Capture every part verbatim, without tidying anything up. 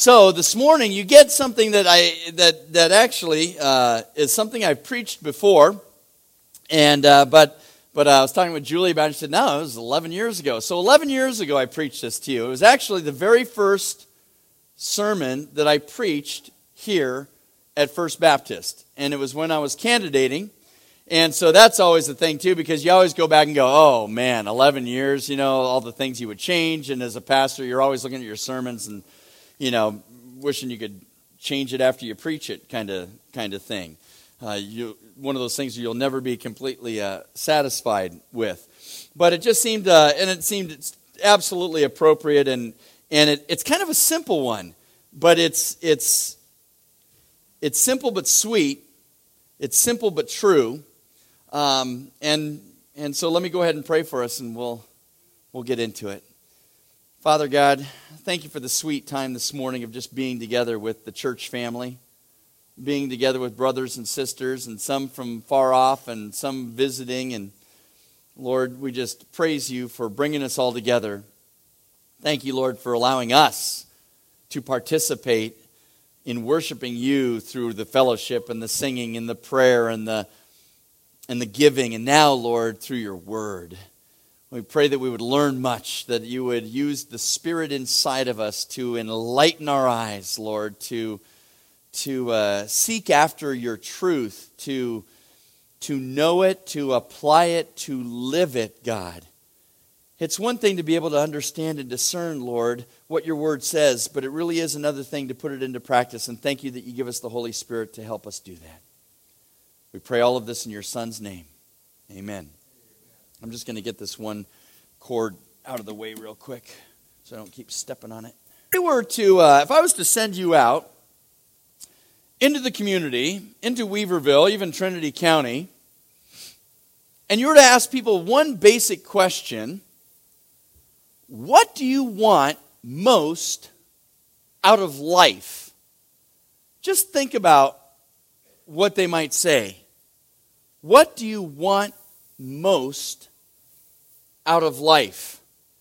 So this morning you get something that I that that actually uh, is something I've preached before, and uh, but but uh, I was talking with Julie about it. And she said, "No, it was eleven years ago." So eleven years ago, I preached this to you. It was actually the very first sermon that I preached here at First Baptist, and it was when I was candidating. And so that's always the thing too, because you always go back and go, "Oh man, eleven years." You know, all the things you would change, and as a pastor, you're always looking at your sermons and, you know, wishing you could change it after you preach it, kind of kind of thing. Uh, you one of those things you'll never be completely uh, satisfied with. But it just seemed, uh, and it seemed absolutely appropriate, and and it, it's kind of a simple one, but it's it's it's simple but sweet. It's simple but true. Um, and and so let me go ahead and pray for us, and we'll we'll get into it. Father God, thank you for the sweet time this morning of just being together with the church family, being together with brothers and sisters, and some from far off and some visiting. And Lord, we just praise you for bringing us all together. Thank you, Lord, for allowing us to participate in worshiping you through the fellowship and the singing and the prayer and the and the giving, and now, Lord, through your word. We pray that we would learn much, that you would use the Spirit inside of us to enlighten our eyes, Lord, to, to uh, seek after your truth, to, to know it, to apply it, to live it, God. It's one thing to be able to understand and discern, Lord, what your word says, but it really is another thing to put it into practice, and thank you that you give us the Holy Spirit to help us do that. We pray all of this in your Son's name. Amen. I'm just going to get this one cord out of the way real quick so I don't keep stepping on it. If I were to, uh, if I was to send you out into the community, into Weaverville, even Trinity County, and you were to ask people one basic question, what do you want most out of life? Just think about what they might say. What do you want most out of life?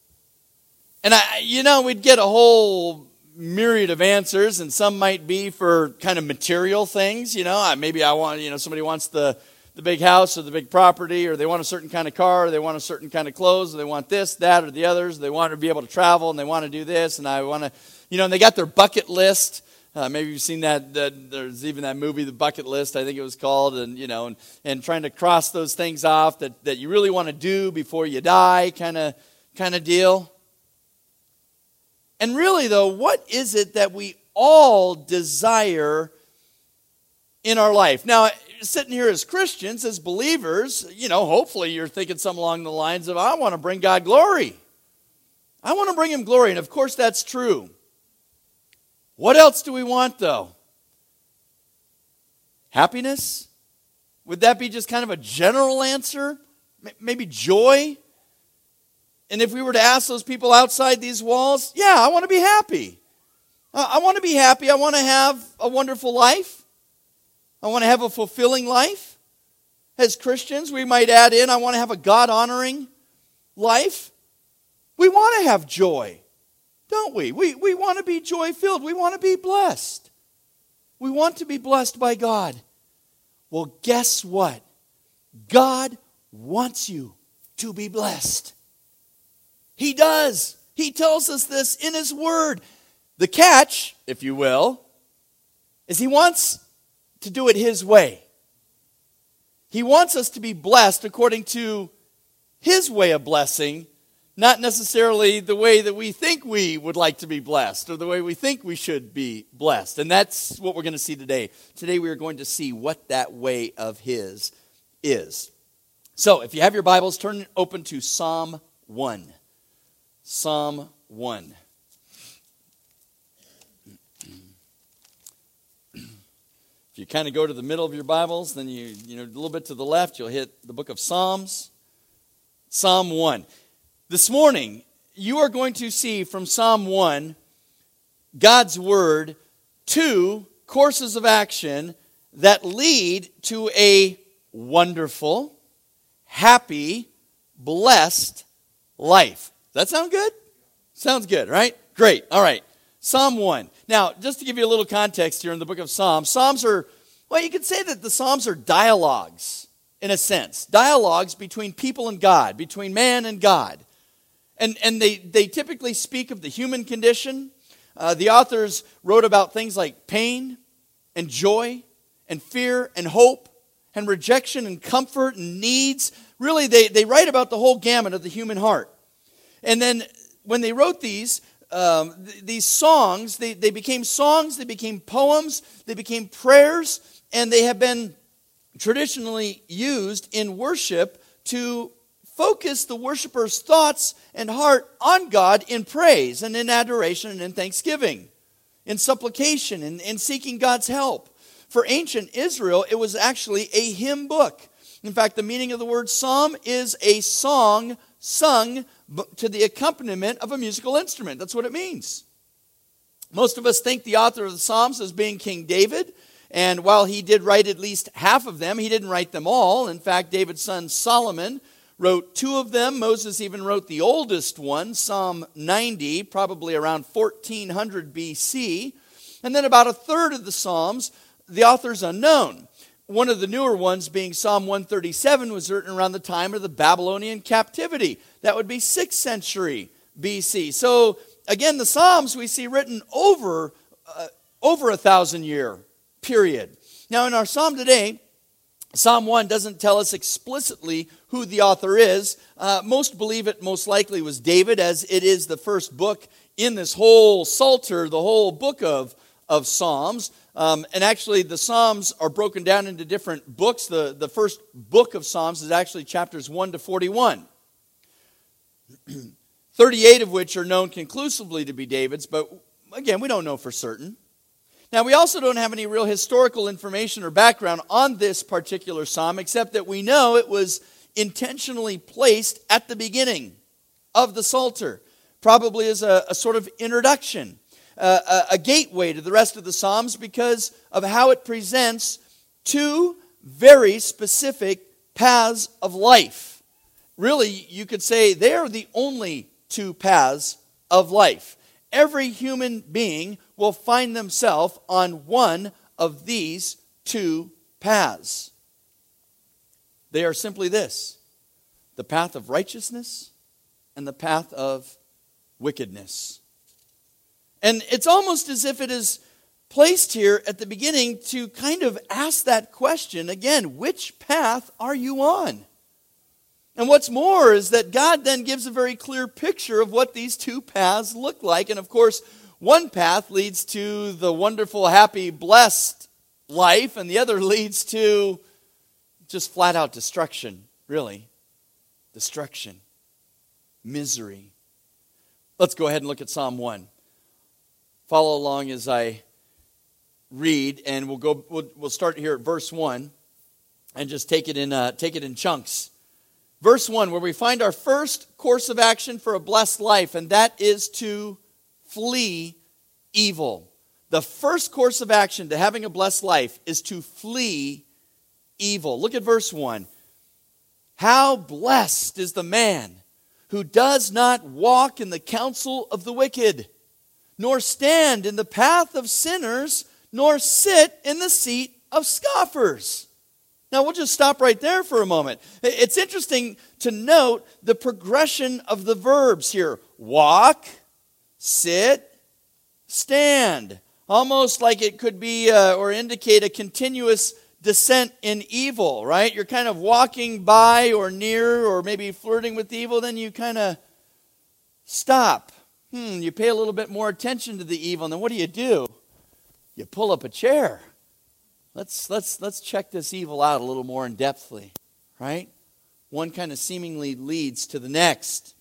And I, you know, we'd get a whole myriad of answers, and some might be for kind of material things. You know, maybe I want, you know, somebody wants the, the big house or the big property, or they want a certain kind of car, or they want a certain kind of clothes, or they want this, that, or the others. They want to be able to travel, and they want to do this, and I want to, you know, and they got their bucket list. Uh, maybe you've seen that, that, there's even that movie, The Bucket List, I think it was called, and, you know, and, and trying to cross those things off that, that you really want to do before you die, kind of kind of deal. And really, though, what is it that we all desire in our life? Now, sitting here as Christians, as believers, you know, hopefully you're thinking something along the lines of, I want to bring God glory. I want to bring him glory, and of course that's true. What else do we want, though? Happiness? Would that be just kind of a general answer? Maybe joy? And if we were to ask those people outside these walls, yeah, I want to be happy. I want to be happy. I want to have a wonderful life. I want to have a fulfilling life. As Christians, we might add in, I want to have a God-honoring life. We want to have joy. Don't we? We we want to be joy-filled. We want to be blessed. We want to be blessed by God. Well, guess what? God wants you to be blessed. He does. He tells us this in his word. The catch, if you will, is he wants to do it his way. He wants us to be blessed according to his way of blessing, not necessarily the way that we think we would like to be blessed or the way we think we should be blessed. And that's what we're going to see today. Today we are going to see what that way of his is. So if you have your Bibles, turn open to Psalm one. Psalm one. If you kind of go to the middle of your Bibles, then you, you know, a little bit to the left, you'll hit the book of Psalms. Psalm one. This morning, you are going to see from Psalm one, God's Word, two courses of action that lead to a wonderful, happy, blessed life. Does that sound good? Sounds good, right? Great. All right. Psalm one. Now, just to give you a little context here in the book of Psalms, Psalms are, well, you could say that the Psalms are dialogues, in a sense. Dialogues between people and God, between man and God. And, and they, they typically speak of the human condition. Uh, the authors wrote about things like pain and joy and fear and hope and rejection and comfort and needs. Really, they, they write about the whole gamut of the human heart. And then when they wrote these, um, th- these songs, they, they became songs, they became poems, they became prayers, and they have been traditionally used in worship to focus the worshiper's thoughts and heart on God in praise and in adoration and in thanksgiving, in supplication and in seeking God's help. For ancient Israel, it was actually a hymn book. In fact, the meaning of the word psalm is a song sung to the accompaniment of a musical instrument. That's what it means. Most of us think the author of the Psalms as being King David. And while he did write at least half of them, he didn't write them all. In fact, David's son Solomon wrote two of them. Moses even wrote the oldest one, Psalm ninety, probably around fourteen hundred B C. And then about a third of the Psalms, the author's unknown. One of the newer ones, being Psalm one thirty-seven, was written around the time of the Babylonian captivity. That would be sixth century B C. So, again, the Psalms we see written over, uh, over a thousand year period. Now, in our psalm today, Psalm one doesn't tell us explicitly who the author is. Uh, most believe it most likely was David, as it is the first book in this whole Psalter, the whole book of, of Psalms. Um, and actually, the Psalms are broken down into different books. The, the first book of Psalms is actually chapters one to forty-one. thirty-eight of which are known conclusively to be David's, but again, we don't know for certain. Now, we also don't have any real historical information or background on this particular psalm, except that we know it was intentionally placed at the beginning of the Psalter, probably as a, a sort of introduction, uh, a, a gateway to the rest of the Psalms because of how it presents two very specific paths of life. Really, you could say they are the only two paths of life. Every human being will find themselves on one of these two paths. They are simply this: the path of righteousness and the path of wickedness. And it's almost as if it is placed here at the beginning to kind of ask that question again: which path are you on? And what's more is that God then gives a very clear picture of what these two paths look like. And of course, one path leads to the wonderful, happy, blessed life, and the other leads to just flat out destruction, really. Destruction. Misery. Let's go ahead and look at Psalm one. Follow along as I read, and we'll go. We'll, we'll start here at verse one, and just take it in uh, take it in chunks. Verse one, where we find our first course of action for a blessed life, and that is to flee evil. The first course of action to having a blessed life is to flee evil. Look at verse one. How blessed is the man who does not walk in the counsel of the wicked, nor stand in the path of sinners, nor sit in the seat of scoffers. Now, we'll just stop right there for a moment. It's interesting to note the progression of the verbs here. Walk, sit, stand. Almost like it could be uh, or indicate a continuous descent in evil, right? You're kind of walking by or near or maybe flirting with evil, then you kind of stop. Hmm, you pay a little bit more attention to the evil, and then what do you do? You pull up a chair. Let's let's let's check this evil out a little more in depthly, right? One kind of seemingly leads to the next,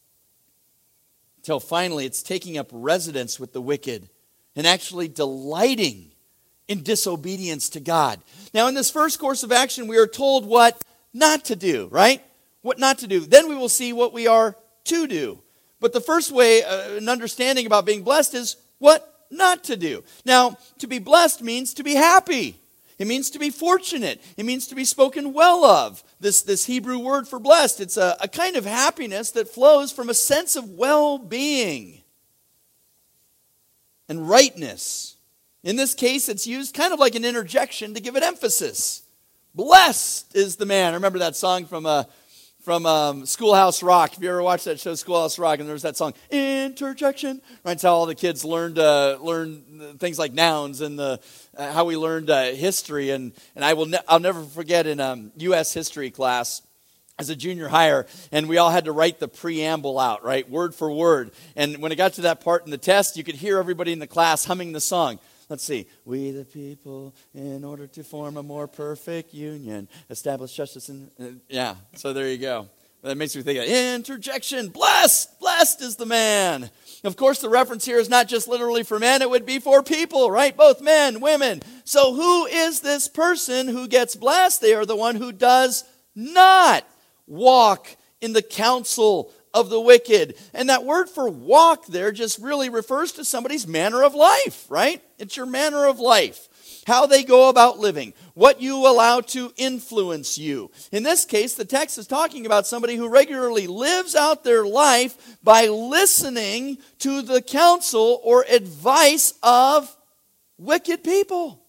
until finally it's taking up residence with the wicked and actually delighting in disobedience to God. Now, in this first course of action, we are told what not to do, right? What not to do. Then we will see what we are to do. But the first way, uh, an understanding about being blessed is what not to do. Now, to be blessed means to be happy. It means to be fortunate. It means to be spoken well of. This, this Hebrew word for blessed, it's a, a kind of happiness that flows from a sense of well-being. and rightness. In this case, it's used kind of like an interjection to give it emphasis. Blessed is the man. I remember that song from uh, from um, Schoolhouse Rock. If you ever watched that show, Schoolhouse Rock, and there was that song, interjection. Right, it's how all the kids learned uh, learned things like nouns and the uh, how we learned uh, history. And and I will ne- I'll never forget in um, U S history class as a junior higher, and we all had to write the preamble out, right, word for word. And when it got to that part in the test, you could hear everybody in the class humming the song. Let's see. We the people, in order to form a more perfect union, establish justice and... Uh, yeah, so there you go. That makes me think of interjection. Blessed, blessed is the man. Of course, the reference here is not just literally for men. It would be for people, right? Both men, women. So who is this person who gets blessed? They are the one who does not walk in the counsel of the wicked. And that word for walk there just really refers to somebody's manner of life, right? It's your manner of life. How they go about living. What you allow to influence you. In this case, the text is talking about somebody who regularly lives out their life by listening to the counsel or advice of wicked people.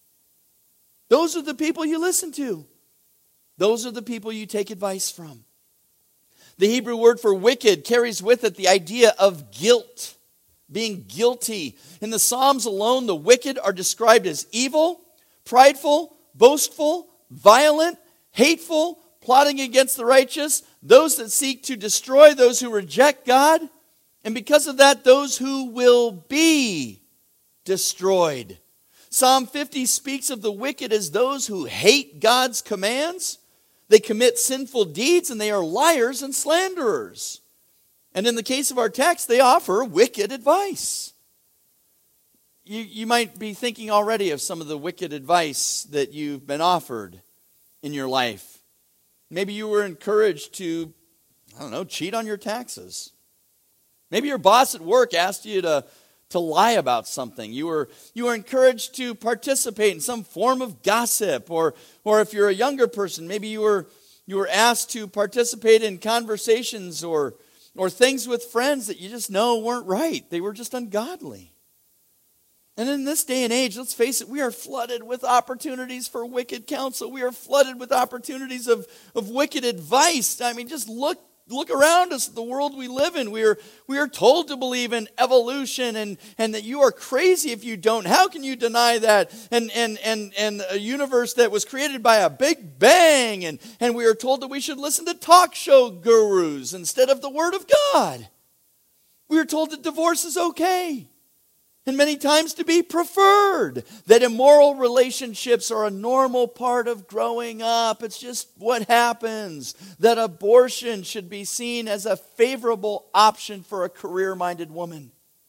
Those are the people you listen to. Those are the people you take advice from. The Hebrew word for wicked carries with it the idea of guilt, being guilty. In the Psalms alone, the wicked are described as evil, prideful, boastful, violent, hateful, plotting against the righteous, those that seek to destroy those who reject God, and because of that, those who will be destroyed. Psalm fifty speaks of the wicked as those who hate God's commands. They commit sinful deeds, and they are liars and slanderers. And in the case of our text, they offer wicked advice. You, you might be thinking already of some of the wicked advice that you've been offered in your life. Maybe you were encouraged to, I don't know, cheat on your taxes. Maybe your boss at work asked you to to lie about something. You were you were encouraged to participate in some form of gossip, or or if you're a younger person, maybe you were you were asked to participate in conversations or or things with friends that you just know weren't right. They were just ungodly. And in this day and age, let's face it, we are flooded with opportunities for wicked counsel. We are flooded with opportunities of, of wicked advice. I mean, just look Look around us, the world we live in. We are, we are told to believe in evolution and, and that you are crazy if you don't. How can you deny that? And, and, and, and a universe that was created by a big bang. And, and we are told that we should listen to talk show gurus instead of the Word of God. We are told that divorce is okay. And many times to be preferred. That immoral relationships are a normal part of growing up. It's just what happens. That abortion should be seen as a favorable option for a career-minded woman.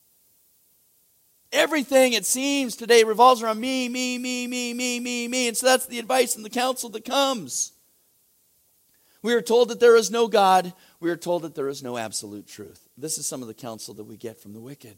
Everything, it seems, today revolves around me, me, me, me, me, me, me. And so that's the advice and the counsel that comes. We are told that there is no God. We are told that there is no absolute truth. This is some of the counsel that we get from the wicked.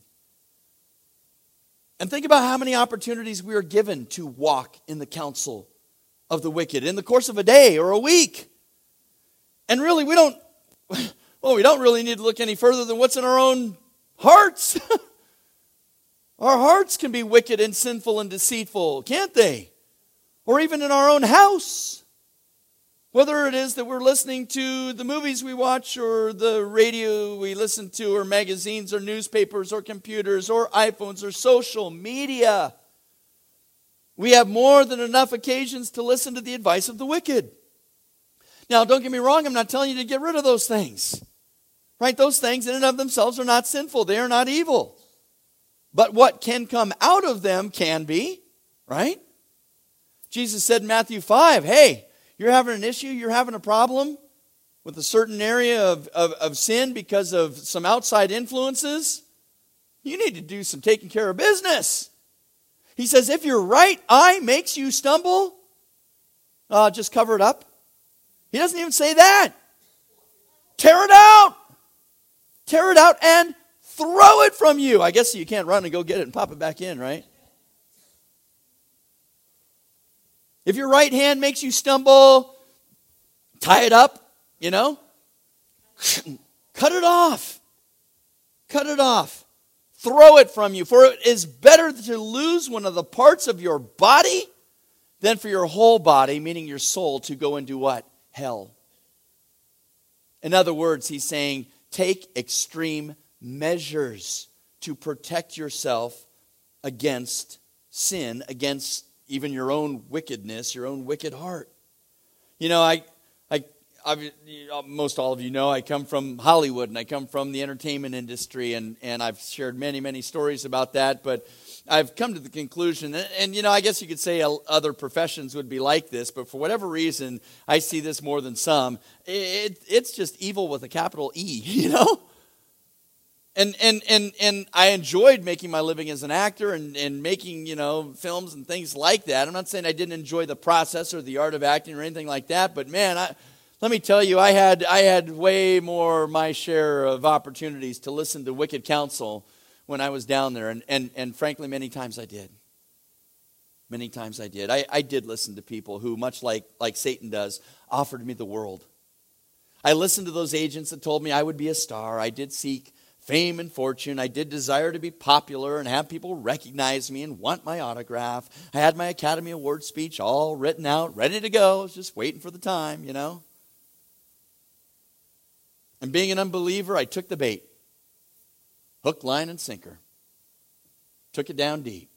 And think about how many opportunities we are given to walk in the counsel of the wicked in the course of a day or a week. And really, we don't, well, we don't really need to look any further than what's in our own hearts. Our hearts can be wicked and sinful and deceitful, can't they? Or even in our own house. Whether it is that we're listening to the movies we watch or the radio we listen to or magazines or newspapers or computers or iPhones or social media. We have more than enough occasions to listen to the advice of the wicked. Now, don't get me wrong, I'm not telling you to get rid of those things. Right? Those things in and of themselves are not sinful. They are not evil. But what can come out of them can be, right? Jesus said in Matthew five, hey, you're having an issue, you're having a problem with a certain area of, of, of sin because of some outside influences, you need to do some taking care of business. He says, if your right eye makes you stumble, uh, just cover it up. He doesn't even say that. Tear it out. Tear it out and throw it from you. I guess you can't run and go get it and pop it back in, right? If your right hand makes you stumble, tie it up, you know. Cut it off. Cut it off. throw it from you. For it is better to lose one of the parts of your body than for your whole body, meaning your soul, to go into what? Hell. In other words, he's saying, take extreme measures to protect yourself against sin, against even your own wickedness, your own wicked heart. You know, I, I, I, most all of you know, I come from Hollywood and I come from the entertainment industry, and, and I've shared many, many stories about that, but I've come to the conclusion, and, and you know, I guess you could say other professions would be like this, but for whatever reason, I see this more than some. It, it's just evil with a capital E, you know? And and and and I enjoyed making my living as an actor and, and making, you know, films and things like that. I'm not saying I didn't enjoy the process or the art of acting or anything like that, but man, I, let me tell you, I had I had way more my share of opportunities to listen to wicked counsel when I was down there, and and, and frankly, many times I did. Many times I did. I, I did listen to people who, much like, like Satan does, offered me the world. I listened to those agents that told me I would be a star. I did seek fame and fortune. I did desire to be popular and have people recognize me and want my autograph. I had my Academy Award speech all written out, ready to go. I was just waiting for the time, you know. And being an unbeliever, I took the bait. Hook, line, and sinker. Took it down deep.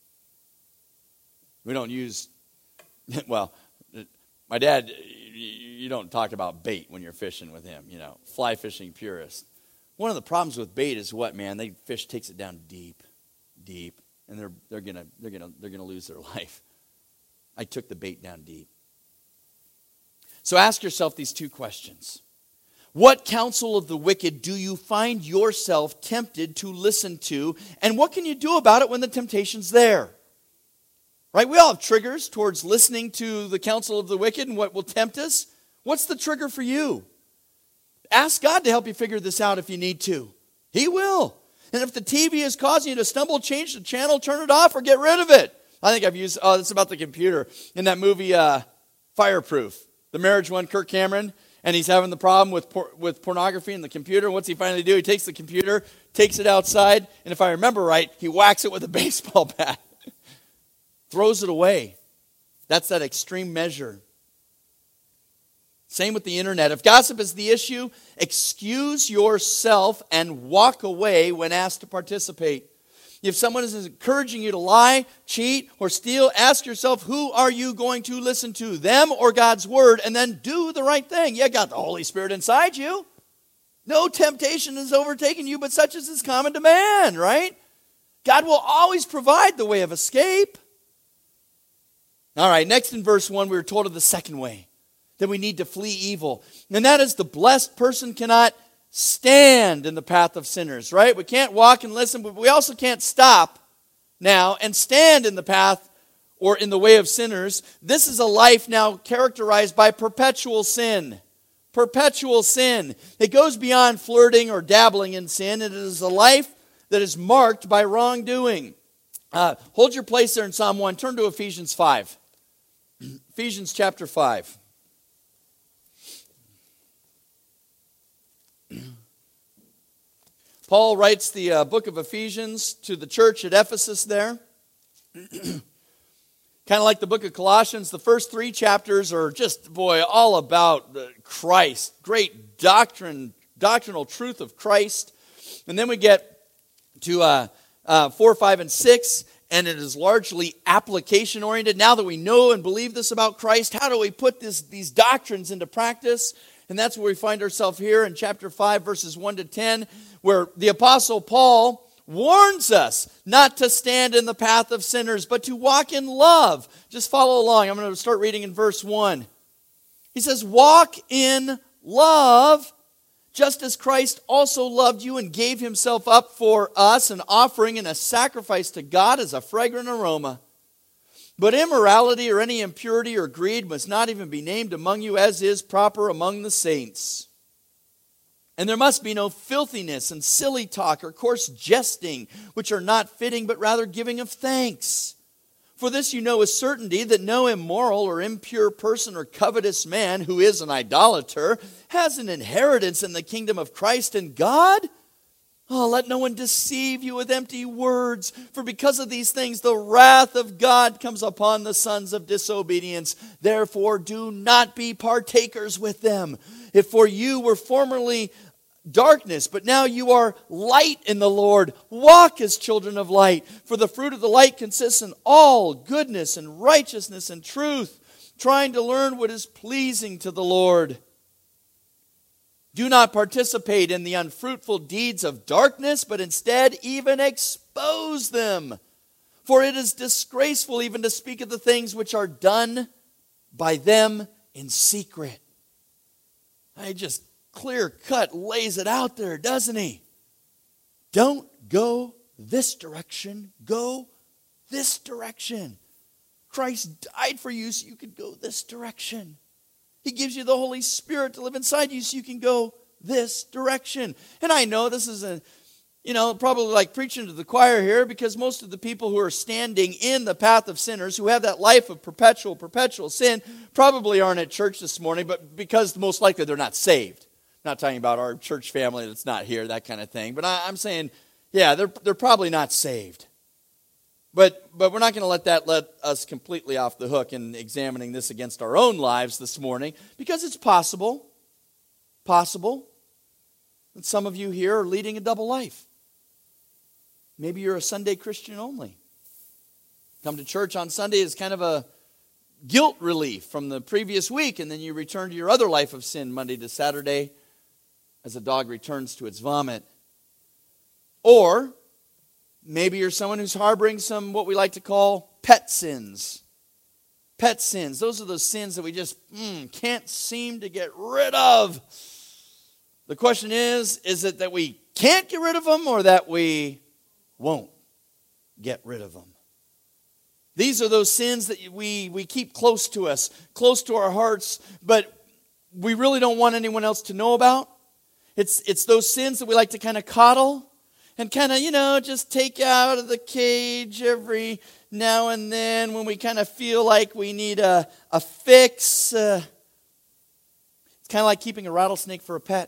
We don't use, well, my dad, you don't talk about bait when you're fishing with him, you know, fly fishing purist. One of the problems with bait is what, man? They fish takes it down deep, deep, and they're they're gonna they're gonna they're gonna lose their life. I took the bait down deep. So ask yourself these two questions. What counsel of the wicked do you find yourself tempted to listen to? And what can you do about it when the temptation's there? Right? We all have triggers towards listening to the counsel of the wicked and what will tempt us. What's the trigger for you? Ask God to help you figure this out if you need to. He will. And if the T V is causing you to stumble, change the channel, turn it off, or get rid of it. I think I've used, oh, it's about the computer. In that movie, uh, Fireproof, the marriage one, Kirk Cameron, and he's having the problem with por- with pornography in the computer. What's he finally do? He takes the computer, takes it outside, and if I remember right, he whacks it with a baseball bat. Throws it away. That's that extreme measure. Same with the internet. If gossip is the issue, excuse yourself and walk away when asked to participate. If someone is encouraging you to lie, cheat, or steal, ask yourself, who are you going to listen to, them or God's word, and then do the right thing. You got the Holy Spirit inside you. No temptation has overtaken you, but such as is common to man, right? God will always provide the way of escape. All right, next in verse one, we were told of the second way, that we need to flee evil. And that is the blessed person cannot stand in the path of sinners, right? We can't walk and listen, but we also can't stop now and stand in the path or in the way of sinners. This is a life now characterized by perpetual sin. Perpetual sin. It goes beyond flirting or dabbling in sin. It is a life that is marked by wrongdoing. Uh, hold your place there in Psalm one. Turn to Ephesians five. Ephesians chapter five. Paul writes the uh, book of Ephesians to the church at Ephesus there. Kind of like the book of Colossians, the first three chapters are just, boy, all about Christ. Great doctrine, doctrinal truth of Christ. And then we get to uh, uh, four, five, and six, and it is largely application-oriented. Now that we know and believe this about Christ, how do we put this, these doctrines into practice? And that's where we find ourselves here in chapter five, verses one to ten, where the Apostle Paul warns us not to stand in the path of sinners, but to walk in love. Just follow along. I'm going to start reading in verse one. He says, walk in love, just as Christ also loved you and gave himself up for us, an offering and a sacrifice to God as a fragrant aroma. But immorality or any impurity or greed must not even be named among you, as is proper among the saints. And there must be no filthiness and silly talk or coarse jesting, which are not fitting, but rather giving of thanks. For this you know with certainty, that no immoral or impure person or covetous man who is an idolater has an inheritance in the kingdom of Christ and God. Oh, let no one deceive you with empty words, for because of these things the wrath of God comes upon the sons of disobedience. Therefore do not be partakers with them. If for you were formerly darkness, but now you are light in the Lord, walk as children of light. For the fruit of the light consists in all goodness and righteousness and truth, trying to learn what is pleasing to the Lord. Do not participate in the unfruitful deeds of darkness, but instead even expose them. For it is disgraceful even to speak of the things which are done by them in secret. I just clear cut lays it out there, doesn't he? Don't go this direction, go this direction. Christ died for you so you could go this direction. He gives you the Holy Spirit to live inside you so you can go this direction. And I know this is a, you know, probably like preaching to the choir here, because most of the people who are standing in the path of sinners, who have that life of perpetual, perpetual sin, probably aren't at church this morning, but because most likely they're not saved. I'm not talking about our church family that's not here, that kind of thing. But I, I'm saying, yeah, they're they're probably not saved. But but we're not going to let that let us completely off the hook in examining this against our own lives this morning, because it's possible, possible that some of you here are leading a double life. Maybe you're a Sunday Christian only. Come to church on Sunday is kind of a guilt relief from the previous week, and then you return to your other life of sin Monday to Saturday as a dog returns to its vomit. Or maybe you're someone who's harboring some what we like to call pet sins. Pet sins. Those are those sins that we just mm, can't seem to get rid of. The question is, is it that we can't get rid of them or that we won't get rid of them? These are those sins that we, we keep close to us, close to our hearts, but we really don't want anyone else to know about. It's, it's those sins that we like to kind of coddle and kind of, you know, just take out of the cage every now and then when we kind of feel like we need a, a fix. Uh, it's kind of like keeping a rattlesnake for a pet.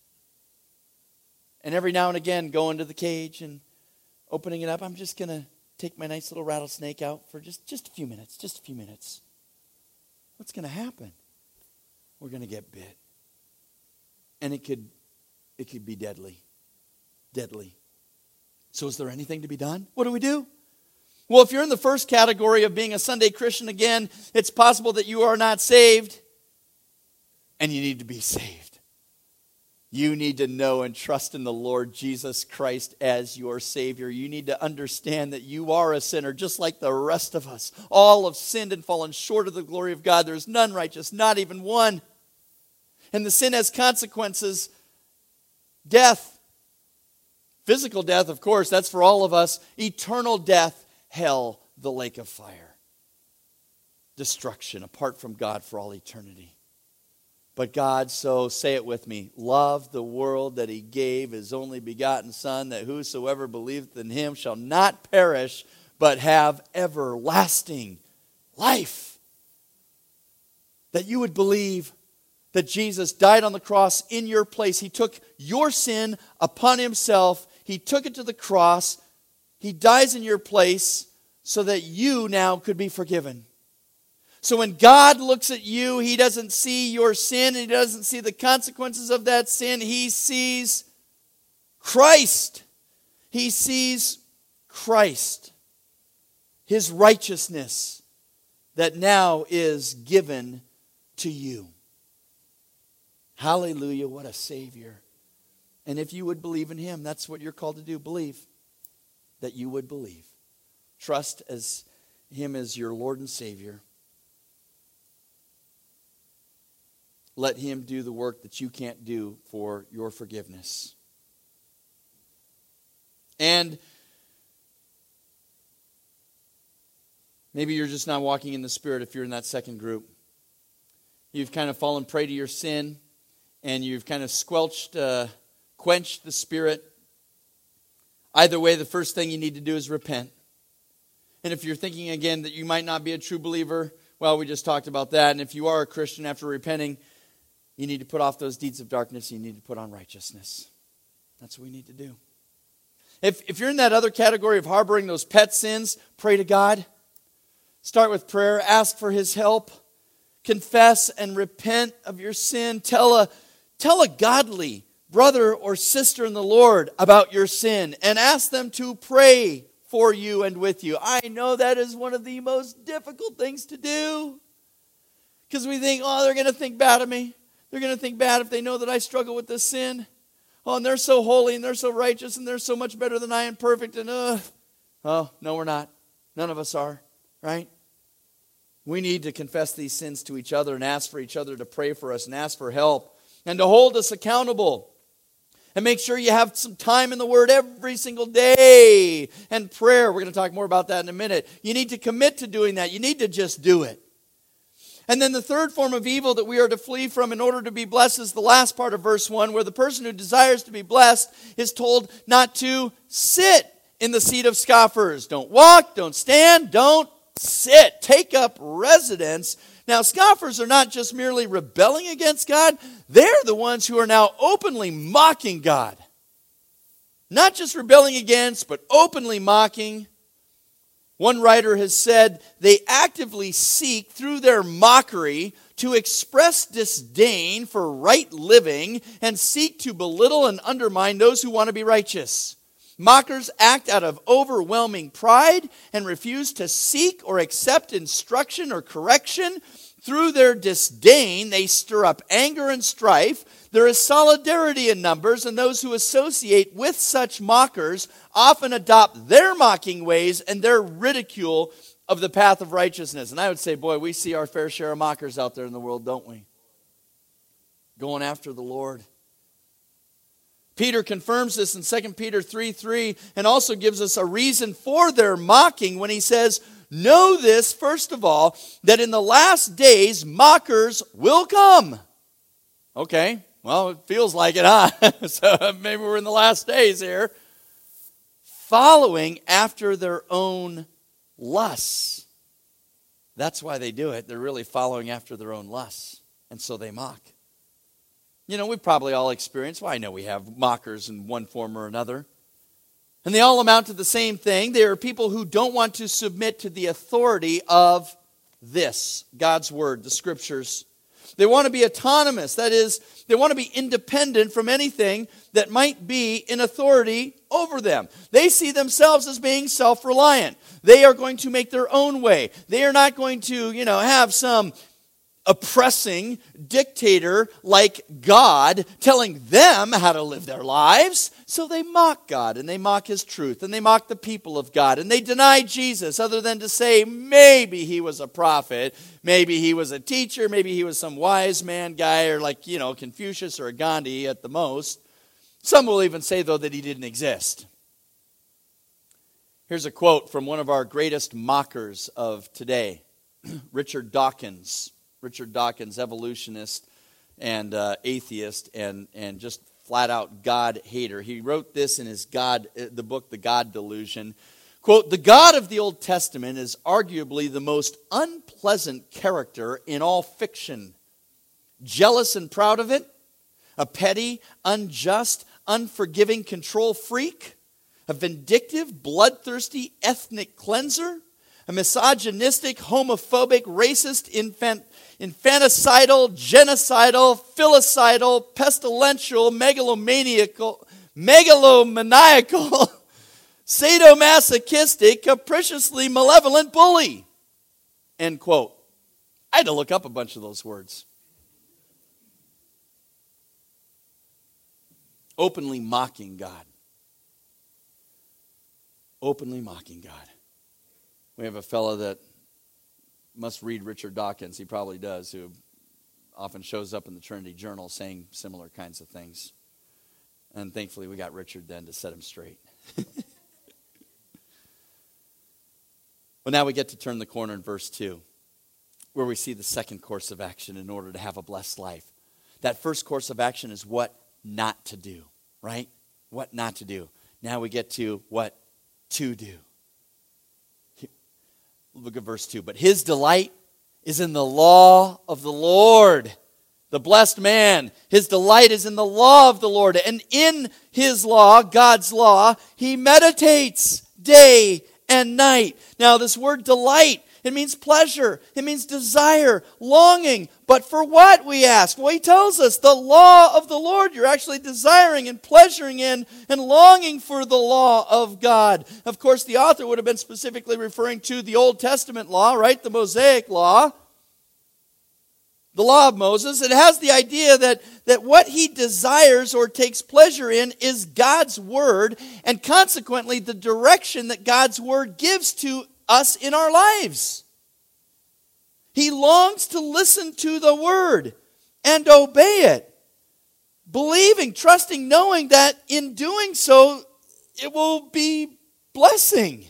And every now and again going to the cage and opening it up. I'm just going to take my nice little rattlesnake out for just, just a few minutes, just a few minutes. What's going to happen? We're going to get bit. And it could, it could be deadly. Deadly. So is there anything to be done? What do we do? Well, if you're in the first category of being a Sunday Christian, again, it's possible that you are not saved and you need to be saved. You need to know and trust in the Lord Jesus Christ as your Savior. You need to understand that you are a sinner just like the rest of us. All have sinned and fallen short of the glory of God. There is none righteous, not even one. And the sin has consequences. Death. Physical death, of course, that's for all of us. Eternal death, hell, the lake of fire. Destruction apart from God for all eternity. But God, so say it with me, loved the world that he gave his only begotten Son, that whosoever believeth in him shall not perish, but have everlasting life. That you would believe that Jesus died on the cross in your place. He took your sin upon himself. He took it to the cross. He dies in your place so that you now could be forgiven. So when God looks at you, he doesn't see your sin. He doesn't see the consequences of that sin. He sees Christ. He sees Christ. His righteousness that now is given to you. Hallelujah, what a Savior. And if you would believe in him, that's what you're called to do. Believe. That you would believe. Trust as him as your Lord and Savior. Let him do the work that you can't do for your forgiveness. And maybe you're just not walking in the Spirit if you're in that second group. You've kind of fallen prey to your sin, and you've kind of squelched, uh, quenched the Spirit. Either way, the first thing you need to do is repent. And if you're thinking again that you might not be a true believer, well, we just talked about that. And if you are a Christian after repenting, you need to put off those deeds of darkness. You need to put on righteousness. That's what we need to do. If, if you're in that other category of harboring those pet sins, pray to God. Start with prayer. Ask for His help. Confess and repent of your sin. Tell a, tell a godly brother or sister in the Lord about your sin and ask them to pray for you and with you. I know that is one of the most difficult things to do because we think, oh, they're going to think bad of me. They're going to think bad if they know that I struggle with this sin. Oh, and they're so holy and they're so righteous and they're so much better than I am, perfect. And uh, oh, no, we're not. None of us are, right? We need to confess these sins to each other and ask for each other to pray for us and ask for help and to hold us accountable. And make sure you have some time in the Word every single day and prayer. We're going to talk more about that in a minute. You need to commit to doing that. You need to just do it. And then the third form of evil that we are to flee from in order to be blessed is the last part of verse one, where the person who desires to be blessed is told not to sit in the seat of scoffers. Don't walk, don't stand, don't sit. Take up residence. Now, scoffers are not just merely rebelling against God. They're the ones who are now openly mocking God. Not just rebelling against, but openly mocking. One writer has said they actively seek through their mockery to express disdain for right living and seek to belittle and undermine those who want to be righteous. Mockers act out of overwhelming pride and refuse to seek or accept instruction or correction. Through their disdain, they stir up anger and strife. There is solidarity in numbers, and those who associate with such mockers often adopt their mocking ways and their ridicule of the path of righteousness. And I would say, boy, we see our fair share of mockers out there in the world, don't we? Going after the Lord. Peter confirms this in Second Peter three three and also gives us a reason for their mocking when he says, know this, first of all, that in the last days mockers will come. Okay, well, it feels like it, huh? So maybe we're in the last days here. Following after their own lusts. That's why they do it. They're really following after their own lusts. And so they mock. You know, we probably all experience, well, I know we have mockers in one form or another. And they all amount to the same thing. They are people who don't want to submit to the authority of this, God's Word, the Scriptures. They want to be autonomous. That is, they want to be independent from anything that might be in authority over them. They see themselves as being self-reliant. They are going to make their own way. They are not going to, you know, have some oppressing dictator like God telling them how to live their lives. So they mock God and they mock His truth and they mock the people of God and they deny Jesus other than to say maybe He was a prophet, maybe He was a teacher, maybe He was some wise man guy or like, you know, Confucius or a Gandhi at the most. Some will even say, though, that He didn't exist. Here's a quote from one of our greatest mockers of today, Richard Dawkins. Richard Dawkins, evolutionist and uh, atheist and, and just flat-out God hater. He wrote this in his God, the book, The God Delusion. Quote, the God of the Old Testament is arguably the most unpleasant character in all fiction. Jealous and proud of it, a petty, unjust, unforgiving control freak, a vindictive, bloodthirsty ethnic cleanser, a misogynistic, homophobic, racist, infant, infanticidal, genocidal, filicidal, pestilential, megalomaniacal, megalomaniacal, sadomasochistic, capriciously malevolent bully. End quote. I had to look up a bunch of those words. Openly mocking God. Openly mocking God. We have a fellow that must read Richard Dawkins. He probably does, who often shows up in the Trinity Journal saying similar kinds of things. And thankfully we got Richard then to set him straight. Well, now we get to turn the corner in verse two, where we see the second course of action in order to have a blessed life. That first course of action is what not to do, right? What not to do. Now we get to what to do. Look at verse two. But his delight is in the law of the Lord, The blessed man, his delight is in the law of the Lord. And in his law, God's law, he meditates day and night. Now, this word delight, it means pleasure. It means desire, longing. But for what, we ask? Well, he tells us the law of the Lord. You're actually desiring and pleasuring in and longing for the law of God. Of course, the author would have been specifically referring to the Old Testament law, right? The Mosaic law. The law of Moses. It has the idea that, that what he desires or takes pleasure in is God's word, and consequently the direction that God's word gives to us in our lives. He longs to listen to the word and obey it, believing, trusting, knowing that in doing so, it will be blessing.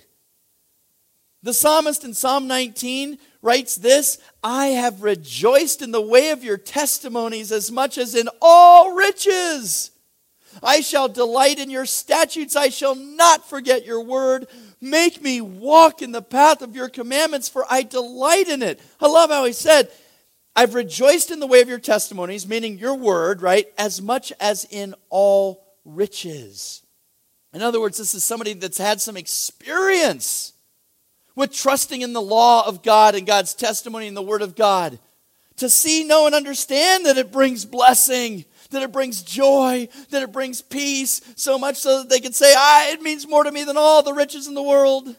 The psalmist in Psalm nineteen writes this, I have rejoiced in the way of your testimonies as much as in all riches. I shall delight in your statutes. I shall not forget your word. Make me walk in the path of your commandments, for I delight in it. I love how he said, I've rejoiced in the way of your testimonies, meaning your word, right, as much as in all riches. In other words, this is somebody that's had some experience with trusting in the law of God and God's testimony in the word of God. To see, know, and understand that it brings blessing, that it brings joy, that it brings peace, so much so that they can say, ah, it means more to me than all the riches in the world.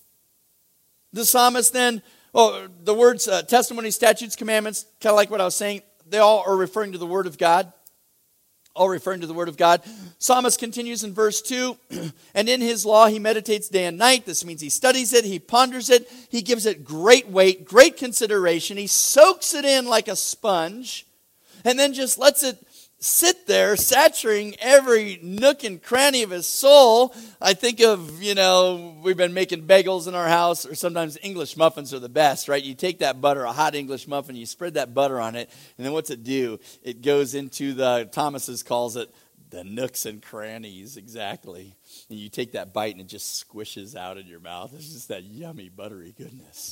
The psalmist then, oh, the words uh, testimony, statutes, commandments, kind of like what I was saying, they all are referring to the word of God. All referring to the word of God. Psalmist continues in verse two, and in his law he meditates day and night. This means he studies it, he ponders it, he gives it great weight, great consideration. He soaks it in like a sponge, and then just lets it sit there, saturating every nook and cranny of his soul. I think of, you know, we've been making bagels in our house, or sometimes English muffins are the best, right? You take that butter, a hot English muffin, you spread that butter on it, and then what's it do? It goes into the, Thomas's calls it, the nooks and crannies, exactly. And you take that bite and it just squishes out in your mouth. It's just that yummy, buttery goodness.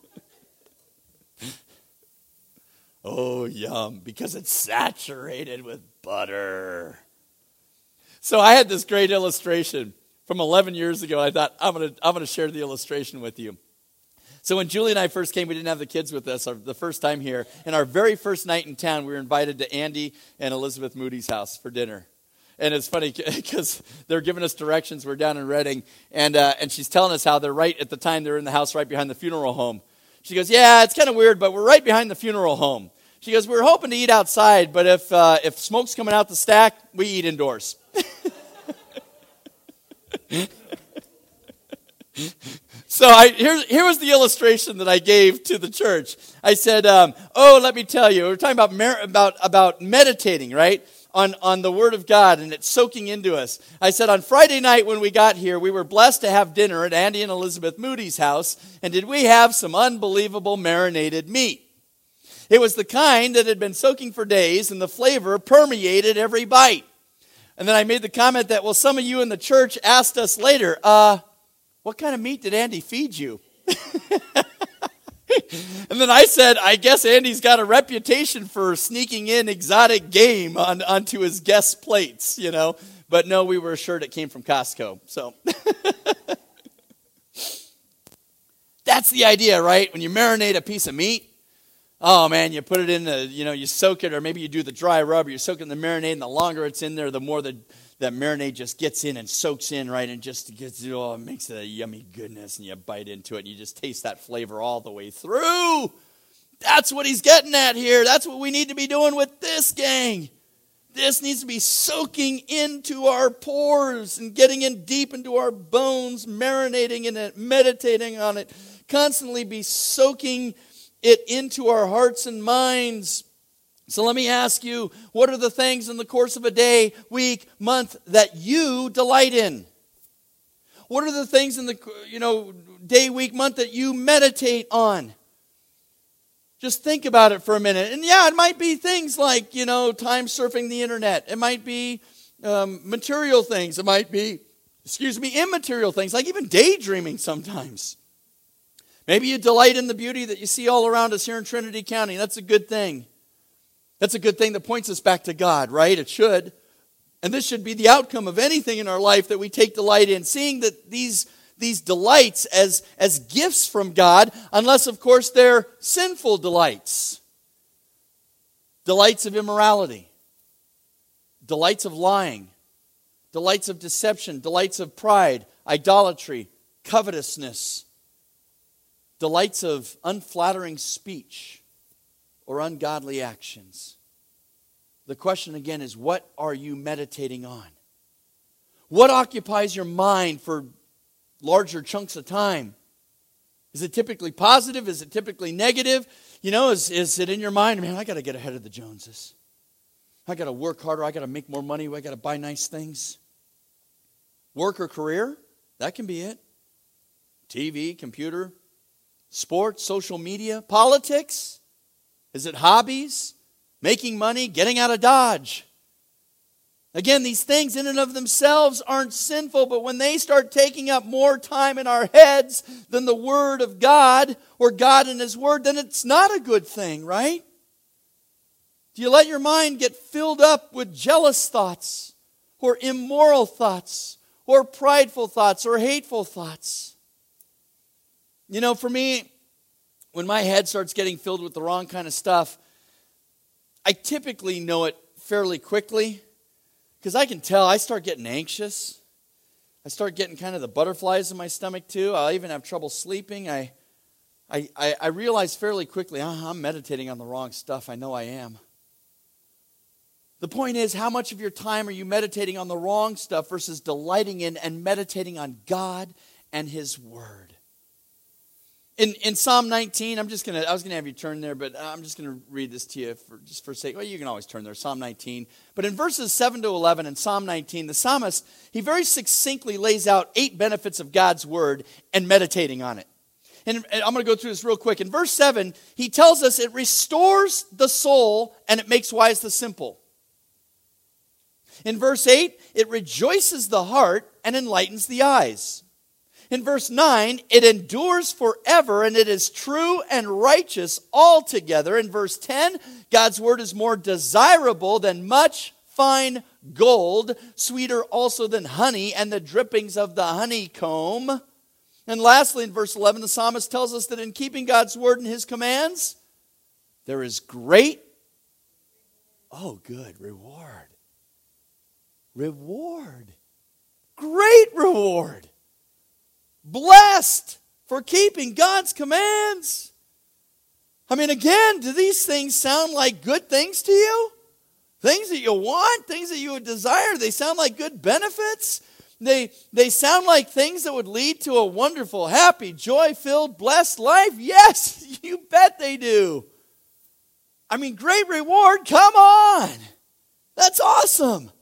Oh, yum, because it's saturated with butter. So I had this great illustration from eleven years ago. I thought, I'm going to I'm going to share the illustration with you. So when Julie and I first came, we didn't have the kids with us our, the first time here. And our very first night in town, we were invited to Andy and Elizabeth Moody's house for dinner. And it's funny because they're giving us directions. We're down in Reading. And, uh, and she's telling us how they're right at the time, they're in the house right behind the funeral home. She goes, yeah, it's kind of weird, but we're right behind the funeral home. She goes, we were hoping to eat outside, but if uh, if smoke's coming out the stack, we eat indoors. So I, here, here was the illustration that I gave to the church. I said, um, oh, let me tell you, we're talking about mer- about about meditating, right, on, on the Word of God, and it's soaking into us. I said, on Friday night when we got here, we were blessed to have dinner at Andy and Elizabeth Moody's house, and did we have some unbelievable marinated meat. It was the kind that had been soaking for days, and the flavor permeated every bite. And then I made the comment that, well, some of you in the church asked us later, uh, what kind of meat did Andy feed you? And then I said, I guess Andy's got a reputation for sneaking in exotic game on, onto his guests' plates, you know. But no, we were assured it came from Costco. So that's the idea, right? When you marinate a piece of meat, oh man, you put it in the, you know, you soak it, or maybe you do the dry rub, or you soak it in the marinade, and the longer it's in there, the more the that marinade just gets in and soaks in, right, and just gets, oh, it makes it a yummy goodness, and you bite into it, and you just taste that flavor all the way through. That's what he's getting at here. That's what we need to be doing with this, gang. This needs to be soaking into our pores and getting in deep into our bones, marinating in it, meditating on it, constantly be soaking it into our hearts and minds. So let me ask you, what are the things in the course of a day, week, month that you delight in? What are the things in the, you know, day, week, month that you meditate on? Just think about it for a minute. And yeah, it might be things like, you know, time surfing the internet. It might be um, material things. It might be, excuse me, immaterial things, like even daydreaming sometimes. Maybe you delight in the beauty that you see all around us here in Trinity County. That's a good thing. That's a good thing that points us back to God, right? It should. And this should be the outcome of anything in our life that we take delight in. Seeing that these, these delights as, as gifts from God, unless, of course, they're sinful delights. Delights of immorality. Delights of lying. Delights of deception. Delights of pride, idolatry, covetousness. Delights of unflattering speech or ungodly actions. The question again is, what are you meditating on? What occupies your mind for larger chunks of time? Is it typically positive? Is it typically negative? You know, is, is it in your mind, man, I got to get ahead of the Joneses. I got to work harder. I got to make more money. I got to buy nice things. Work or career? That can be it. T V, computer, sports, social media, politics? Is it hobbies? Making money, getting out of Dodge. Again, these things in and of themselves aren't sinful, but when they start taking up more time in our heads than the Word of God or God and His Word, then it's not a good thing, right? Do you let your mind get filled up with jealous thoughts or immoral thoughts or prideful thoughts or hateful thoughts? You know, for me, when my head starts getting filled with the wrong kind of stuff, I typically know it fairly quickly because I can tell I start getting anxious. I start getting kind of the butterflies in my stomach too. I'll even have trouble sleeping. I, I, I, I realize fairly quickly, oh, I'm meditating on the wrong stuff. I know I am. The point is, how much of your time are you meditating on the wrong stuff versus delighting in and meditating on God and His Word? In, in Psalm nineteen, I'm just gonna I was gonna have you turn there, but I'm just gonna read this to you for just for sake. Well, you can always turn there, Psalm nineteen. But in verses seven to eleven in Psalm nineteen, the psalmist, he very succinctly lays out eight benefits of God's Word and meditating on it. And, and I'm gonna go through this real quick. In verse seven, he tells us it restores the soul and it makes wise the simple. In verse eight, it rejoices the heart and enlightens the eyes. In verse nine, it endures forever and it is true and righteous altogether. In verse ten, God's word is more desirable than much fine gold, sweeter also than honey and the drippings of the honeycomb. And lastly, in verse eleven, the psalmist tells us that in keeping God's word and His commands, there is great, oh good, reward. Reward. Great reward. Blessed for keeping God's commands. I mean, again, do these things sound like good things to you? Things that you want? Things that you would desire? They sound like good benefits? They, they sound like things that would lead to a wonderful, happy, joy-filled, blessed life? Yes, you bet they do. I mean, great reward? Come on. That's awesome.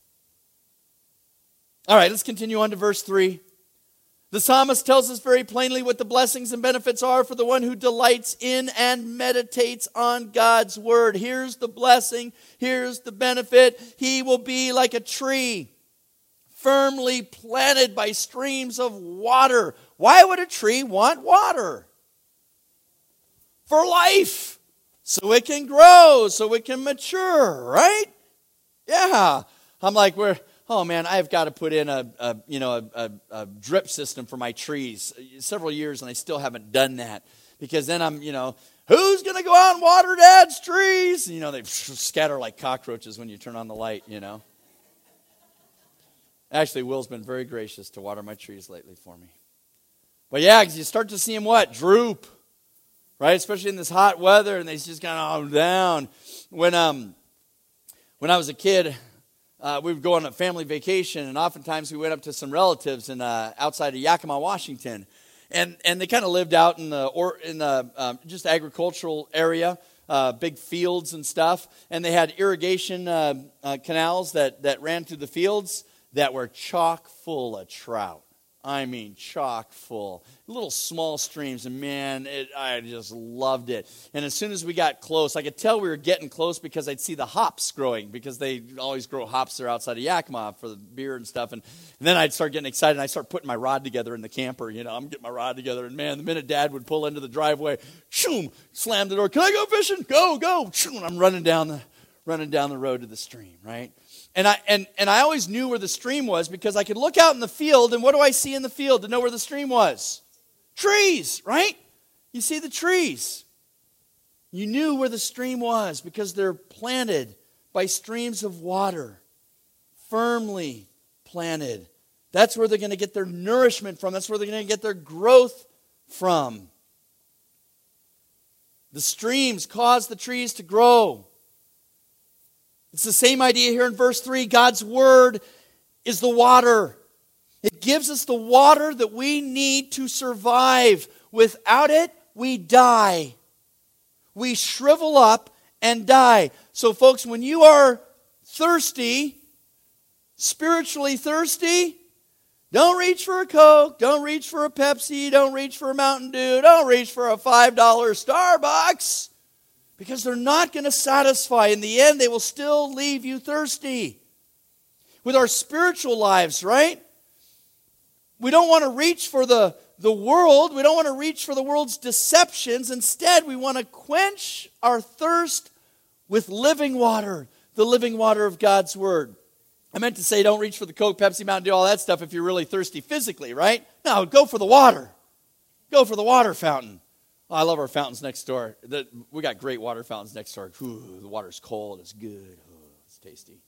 All right, let's continue on to verse three. The psalmist tells us very plainly what the blessings and benefits are for the one who delights in and meditates on God's word. Here's the blessing. Here's the benefit. He will be like a tree, firmly planted by streams of water. Why would a tree want water? For life. So it can grow, so it can mature, right? Yeah. I'm like, we're... Oh man, I've got to put in a, a you know a, a, a drip system for my trees. Several years and I still haven't done that because then I'm you know who's going to go out and water Dad's trees? And, you know they scatter like cockroaches when you turn on the light. You know. Actually, Will's been very gracious to water my trees lately for me. But yeah, because you start to see them what droop, right? Especially in this hot weather, and they just kind of down. When um when I was a kid. Uh, we would go on a family vacation, and oftentimes we went up to some relatives in uh, outside of Yakima, Washington, and and they kind of lived out in the or in the um, just agricultural area, uh, big fields and stuff, and they had irrigation uh, uh, canals that that ran through the fields that were chock full of trout. I mean, chock full. Little small streams, and man, it, I just loved it. And as soon as we got close, I could tell we were getting close because I'd see the hops growing, because they always grow hops there outside of Yakima for the beer and stuff. And, and then I'd start getting excited, and I'd start putting my rod together in the camper. You know, I'm getting my rod together, and man, the minute Dad would pull into the driveway, shoom, slam the door. Can I go fishing? Go, go. Shoom, I'm running down the running down the road to the stream, right? And I and, and I always knew where the stream was because I could look out in the field, and what do I see in the field to know where the stream was? Trees, right? You see the trees. You knew where the stream was because they're planted by streams of water, firmly planted. That's where they're going to get their nourishment from. That's where they're going to get their growth from. The streams cause the trees to grow. It's the same idea here in verse three. God's word is the water. It gives us the water that we need to survive. Without it, we die. We shrivel up and die. So folks, when you are thirsty, spiritually thirsty, don't reach for a Coke, don't reach for a Pepsi, don't reach for a Mountain Dew, don't reach for a five dollar Starbucks. Because they're not going to satisfy. In the end, they will still leave you thirsty. With our spiritual lives, right? We don't want to reach for the, the world. We don't want to reach for the world's deceptions. Instead, we want to quench our thirst with living water, the living water of God's Word. I meant to say don't reach for the Coke, Pepsi, Mountain Dew, all that stuff if you're really thirsty physically, right? No, go for the water. Go for the water fountain. Oh, I love our fountains next door. The, we got great water fountains next door. Ooh, the water's cold. It's good. Oh, it's tasty.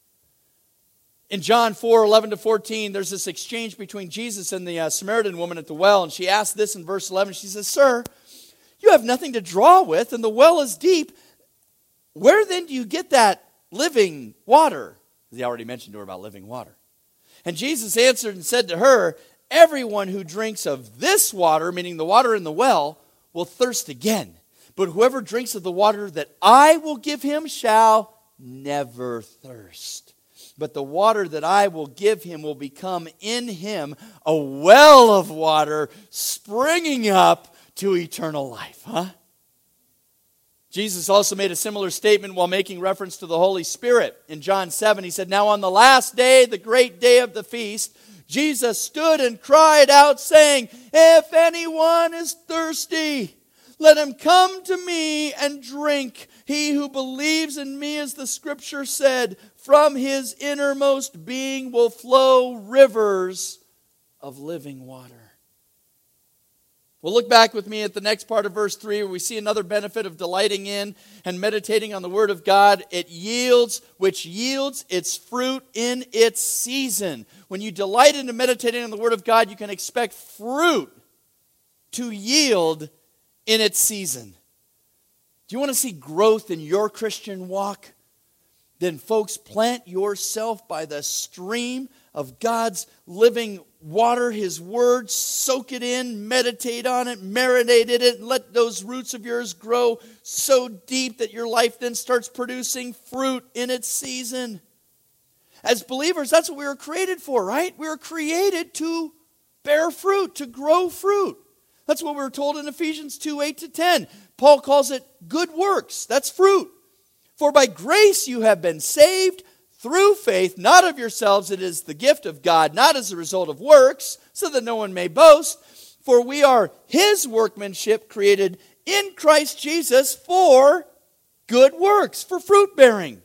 In John four, eleven to fourteen, there's this exchange between Jesus and the uh, Samaritan woman at the well. And she asked this in verse eleven. She says, "Sir, you have nothing to draw with, and the well is deep. Where then do you get that living water?" He already mentioned to her about living water. And Jesus answered and said to her, "Everyone who drinks of this water," meaning the water in the well, "will thirst again. But whoever drinks of the water that I will give him shall never thirst. But the water that I will give him will become in him a well of water springing up to eternal life." Huh? Jesus also made a similar statement while making reference to the Holy Spirit. In John seven, he said, "Now on the last day, the great day of the feast, Jesus stood and cried out, saying, 'If anyone is thirsty, let him come to me and drink. He who believes in me, as the scripture said, from his innermost being will flow rivers of living water.'" Well, look back with me at the next part of verse three, where we see another benefit of delighting in and meditating on the Word of God. It yields, which yields its fruit in its season. When you delight in and meditating on the Word of God, you can expect fruit to yield in its season. Do you want to see growth in your Christian walk? Then, folks, plant yourself by the stream of God's living water, His Word. Soak it in, meditate on it, marinate in it, and let those roots of yours grow so deep that your life then starts producing fruit in its season. As believers, that's what we were created for, right? We were created to bear fruit, to grow fruit. That's what we were told in Ephesians two, eight to ten. Paul calls it good works. That's fruit. "For by grace you have been saved through faith, not of yourselves. It is the gift of God, not as a result of works, so that no one may boast. For we are His workmanship, created in Christ Jesus for good works," for fruit bearing,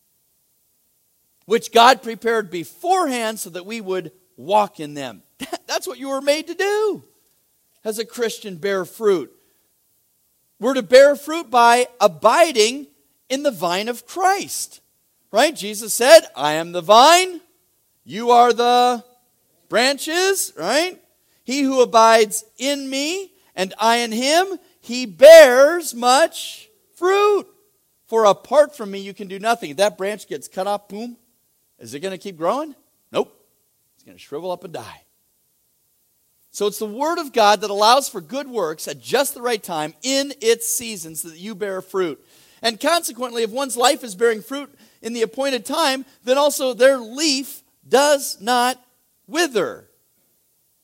"which God prepared beforehand so that we would walk in them." That's what you were made to do as a Christian, bear fruit. We're to bear fruit by abiding in the vine of Christ. Right? Jesus said, "I am the vine, you are the branches," right? "He who abides in me and I in him, he bears much fruit. For apart from me you can do nothing." If that branch gets cut off, boom, is it going to keep growing? Nope. It's going to shrivel up and die. So it's the Word of God that allows for good works at just the right time in its season so that you bear fruit. And consequently, if one's life is bearing fruit in the appointed time, then also their leaf does not wither.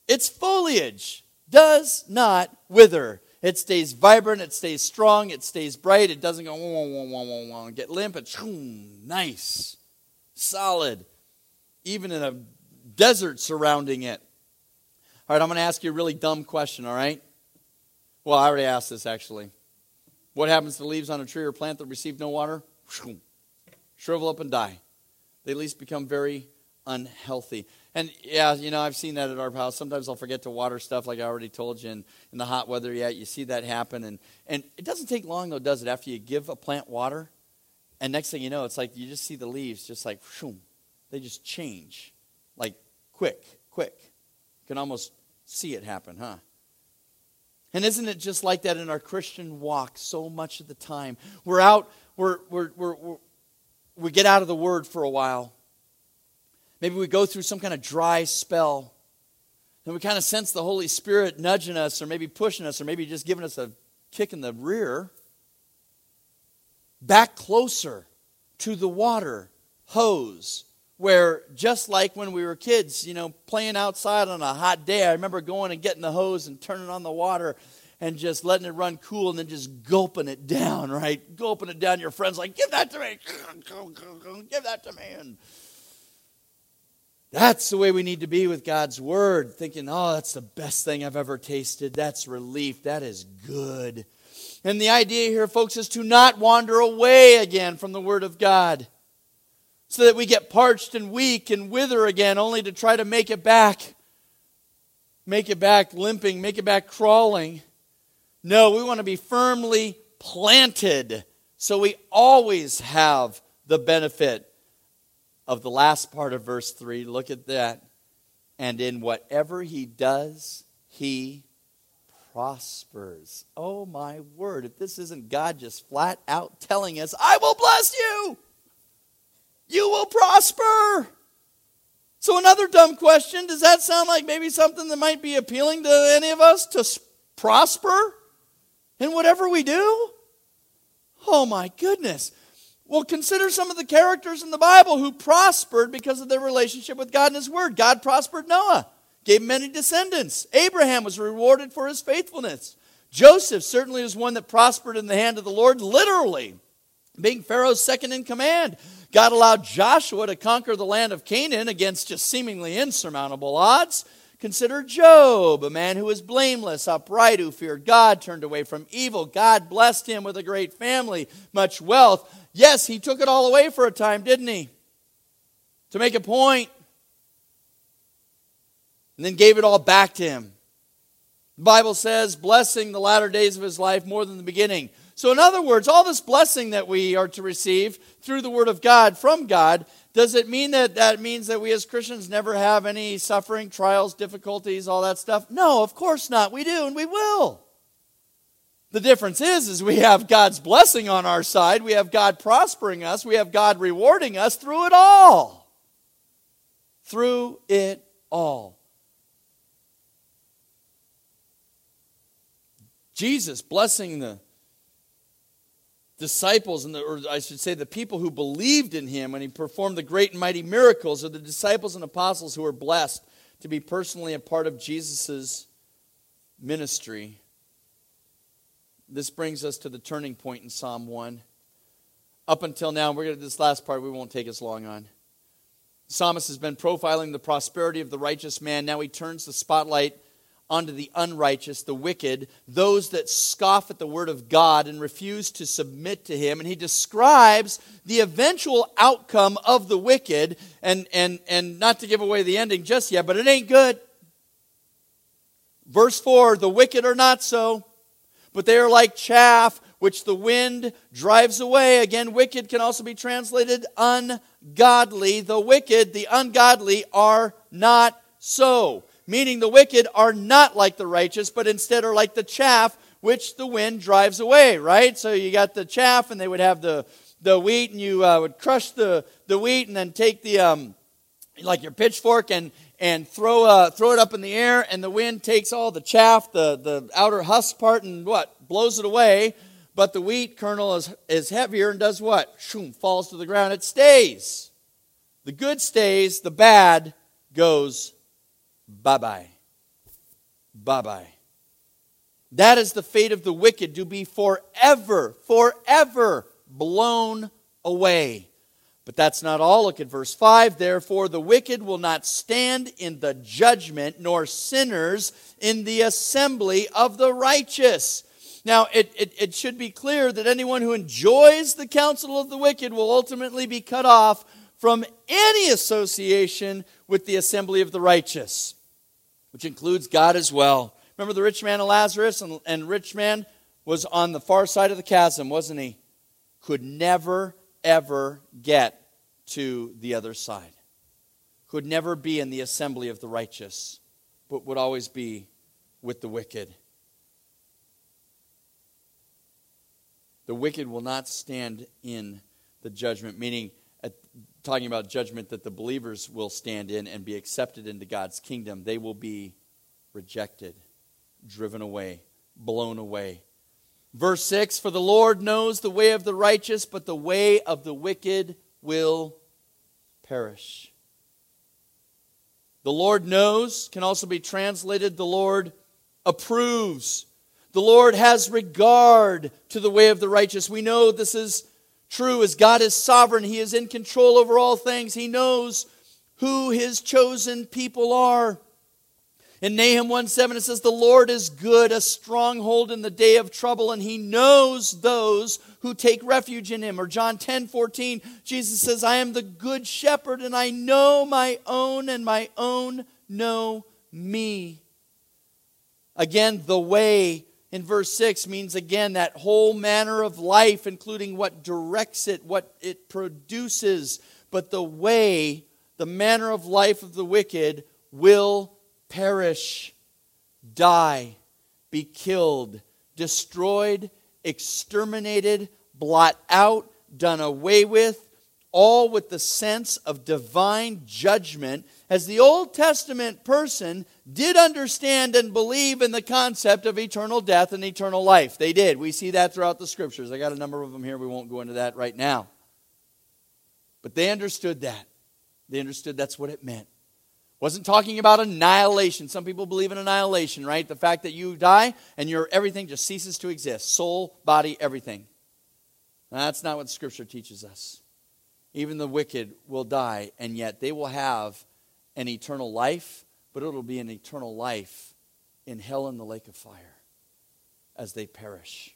its foliage does not wither. It stays vibrant, it stays strong, it stays bright. It doesn't go wah, wah, wah, wah, wah, get limp. It's nice, solid, even in a desert surrounding it. All right, I'm going to ask you a really dumb question, all right? Well, I already asked this, actually. What happens to the leaves on a tree or plant that receive no water? Shrivel up and die. They at least become very unhealthy. And yeah, you know, I've seen that at our house. Sometimes I'll forget to water stuff, like I already told you. And in the hot weather, yeah, you see that happen. And, and it doesn't take long, though, does it? After you give a plant water, and next thing you know, it's like you just see the leaves just like, shoom, they just change. Like quick, quick. You can almost see it happen, huh? And isn't it just like that in our Christian walk so much of the time? We're out, we're, we're, we're, we're, we get out of the Word for a while. Maybe we go through some kind of dry spell. And we kind of sense the Holy Spirit nudging us, or maybe pushing us, or maybe just giving us a kick in the rear. Back closer to the water hose, where just like when we were kids, you know, playing outside on a hot day, I remember going and getting the hose and turning on the water and just letting it run cool and then just gulping it down, right? Gulping it down. Your friend's like, give that to me. Give that to me. And that's the way we need to be with God's Word, thinking, oh, that's the best thing I've ever tasted. That's relief. That is good. And the idea here, folks, is to not wander away again from the Word of God, so that we get parched and weak and wither again, only to try to make it back. Make it back limping, make it back crawling. No, we want to be firmly planted, so we always have the benefit of the last part of verse three. Look at that. And in whatever he does, he prospers. Oh my word, if this isn't God just flat out telling us, I will bless you. You will prosper. So another dumb question, does that sound like maybe something that might be appealing to any of us, to prosper in whatever we do? Oh my goodness. Well, consider some of the characters in the Bible who prospered because of their relationship with God and His Word. God prospered Noah, gave him many descendants. Abraham was rewarded for his faithfulness. Joseph certainly was one that prospered in the hand of the Lord, literally, being Pharaoh's second in command. God allowed Joshua to conquer the land of Canaan against just seemingly insurmountable odds. Consider Job, a man who was blameless, upright, who feared God, turned away from evil. God blessed him with a great family, much wealth. Yes, he took it all away for a time, didn't he? To make a point. And then gave it all back to him. The Bible says, blessing the latter days of his life more than the beginning. So in other words, all this blessing that we are to receive through the Word of God, from God, does it mean that that means that we as Christians never have any suffering, trials, difficulties, all that stuff? No, of course not. We do, and we will. The difference is, is we have God's blessing on our side. We have God prospering us. We have God rewarding us through it all. Through it all. Jesus blessing the disciples, and the, or I should say the people who believed in him when he performed the great and mighty miracles, are the disciples and apostles who were blessed to be personally a part of Jesus' ministry. This brings us to the turning point in Psalm one. Up until now, we're going to this last part we won't take us long on. The psalmist has been profiling the prosperity of the righteous man. Now he turns the spotlight onto the unrighteous, the wicked, those that scoff at the word of God and refuse to submit to him. And he describes the eventual outcome of the wicked, and, and, and not to give away the ending just yet, but it ain't good. Verse four, the wicked are not so, but they are like chaff which the wind drives away. Again, wicked can also be translated ungodly. The wicked, the ungodly, are not so. Meaning the wicked are not like the righteous, but instead are like the chaff which the wind drives away, right? So you got the chaff, and they would have the, the wheat, and you uh, would crush the, the wheat and then take the, um, like your pitchfork, and, and throw uh, throw it up in the air, and the wind takes all the chaff, the, the outer husk part, and what? Blows it away. But the wheat kernel is, is heavier and does what? Shoom, falls to the ground. It stays. The good stays, the bad goes bye-bye. bye-bye. That is the fate of the wicked, to be forever, forever blown away. But that's not all. Look at verse five. Therefore the wicked will not stand in the judgment, nor sinners in the assembly of the righteous. Now, it, it, it should be clear that anyone who enjoys the counsel of the wicked will ultimately be cut off from any association with the assembly of the righteous, which includes God as well. Remember the rich man and Lazarus? And, and rich man was on the far side of the chasm, wasn't he? Could never, ever get to the other side. Could never be in the assembly of the righteous, but would always be with the wicked. The wicked will not stand in the judgment, meaning at, talking about judgment that the believers will stand in and be accepted into God's kingdom. They will be rejected, driven away, blown away. Verse six, for the Lord knows the way of the righteous, but the way of the wicked will perish. The Lord knows can also be translated, the Lord approves. The Lord has regard to the way of the righteous. We know this is true as God is sovereign. He is in control over all things. He knows who His chosen people are. In Nahum one seven it says, the Lord is good, a stronghold in the day of trouble, and He knows those who take refuge in Him. Or John ten fourteen, Jesus says, I am the good shepherd, and I know my own, and my own know me. Again, the way in verse six means again that whole manner of life, including what directs it, what it produces. But the way, the manner of life of the wicked will perish, die, be killed, destroyed, exterminated, blot out, done away with, all with the sense of divine judgment, as the Old Testament person did understand and believe in the concept of eternal death and eternal life. They did. We see that throughout the Scriptures. I got a number of them here. We won't go into that right now. But they understood that. They understood that's what it meant. Wasn't talking about annihilation. Some people believe in annihilation, right? The fact that you die and your everything just ceases to exist. Soul, body, everything. That's not what Scripture teaches us. Even the wicked will die, and yet they will have an eternal life, but it'll be an eternal life in hell and the lake of fire as they perish.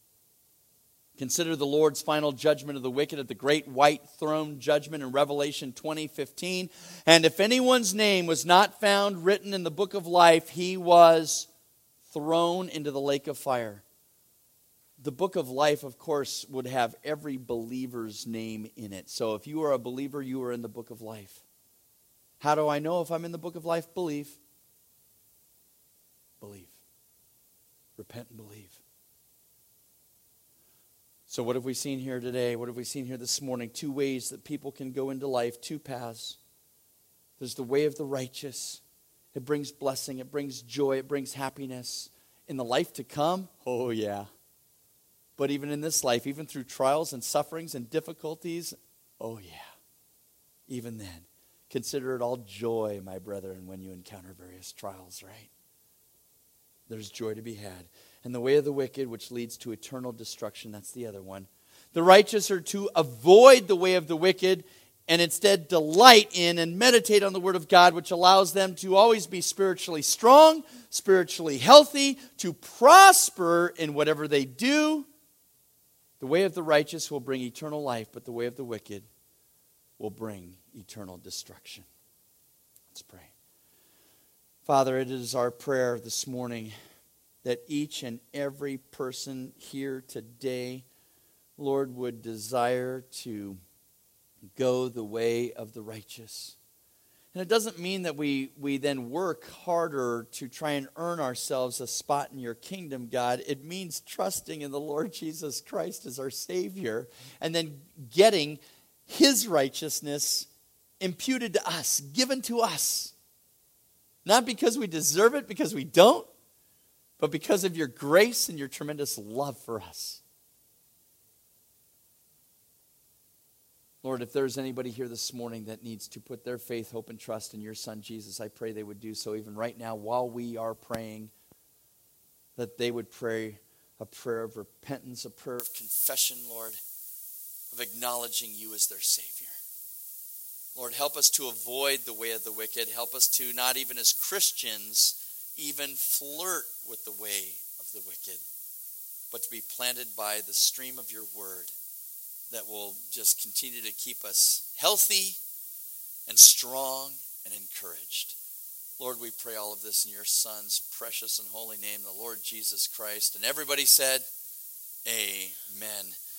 Consider the Lord's final judgment of the wicked at the great white throne judgment in Revelation twenty fifteen. And if anyone's name was not found written in the book of life, he was thrown into the lake of fire. The book of life, of course, would have every believer's name in it. So if you are a believer, you are in the book of life. How do I know if I'm in the book of life? Believe. Believe. Repent and believe. So what have we seen here today? What have we seen here this morning? Two ways that people can go into life, two paths. There's the way of the righteous. It brings blessing, it brings joy, it brings happiness. In the life to come, oh yeah. But even in this life, even through trials and sufferings and difficulties, oh yeah. Even then, consider it all joy, my brethren, when you encounter various trials, right? There's joy to be had. And the way of the wicked, which leads to eternal destruction, that's the other one. The righteous are to avoid the way of the wicked and instead delight in and meditate on the Word of God, which allows them to always be spiritually strong, spiritually healthy, to prosper in whatever they do. The way of the righteous will bring eternal life, but the way of the wicked will bring eternal destruction. Let's pray. Father, it is our prayer this morning that each and every person here today, Lord, would desire to go the way of the righteous. And it doesn't mean that we, we then work harder to try and earn ourselves a spot in your kingdom, God. It means trusting in the Lord Jesus Christ as our Savior and then getting His righteousness imputed to us, given to us. Not because we deserve it, because we don't, but because of your grace and your tremendous love for us. Lord, if there's anybody here this morning that needs to put their faith, hope, and trust in your Son, Jesus, I pray they would do so even right now while we are praying, that they would pray a prayer of repentance, a prayer of confession, Lord, of acknowledging you as their Savior. Lord, help us to avoid the way of the wicked. Help us to, not even as Christians, even flirt with the way of the wicked, but to be planted by the stream of your word that will just continue to keep us healthy and strong and encouraged. Lord, we pray all of this in your Son's precious and holy name, the Lord Jesus Christ. And everybody said, amen.